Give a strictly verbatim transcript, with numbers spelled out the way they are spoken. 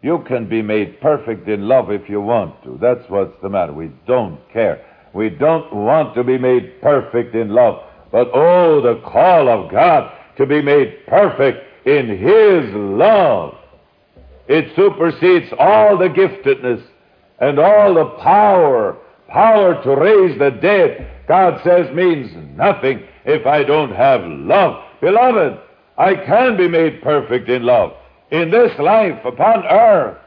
You can be made perfect in love if you want to. That's what's the matter. We don't care. We don't want to be made perfect in love. But oh, the call of God to be made perfect in His love. It supersedes all the giftedness and all the power, power to raise the dead. God says means nothing if I don't have love. Beloved, I can be made perfect in love. In this life upon earth,